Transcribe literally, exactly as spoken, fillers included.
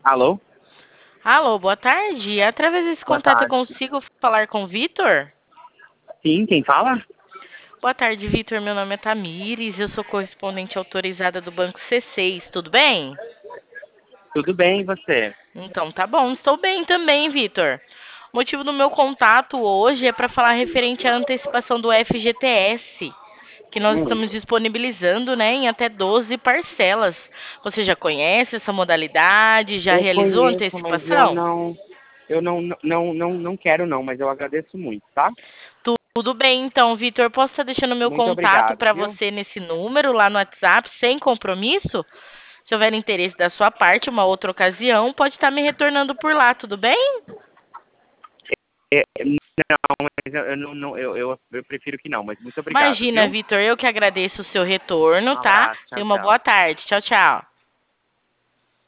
Alô? Alô, boa tarde. Através desse Boa contato eu tarde. consigo falar com o Vitor? Sim, quem fala? Boa tarde, Vitor. Meu nome é Tamires, eu sou correspondente autorizada do Banco C seis, tudo bem? Tudo bem, e você? Então, tá bom. Estou bem também, Vitor. O motivo do meu contato hoje é para falar referente à antecipação do F G T S, que nós Hum, estamos disponibilizando, né, em até doze parcelas. Você já conhece essa modalidade? Já eu realizou conheço, mas eu antecipação? não, eu não, não, não, não quero não, mas eu agradeço muito, tá? Tudo bem, então, Vitor. Posso estar deixando meu Muito contato obrigado, para viu? você nesse número lá no WhatsApp, sem compromisso? Se houver interesse da sua parte, uma outra ocasião, pode estar me retornando por lá, tudo bem? É, não, mas eu, eu não, não eu, eu, eu prefiro que não, mas muito obrigado, Imagina, viu? Vitor, eu que agradeço o seu retorno, Um tá? abraço, tchau, Tenha uma tchau. boa tarde. Tchau, tchau.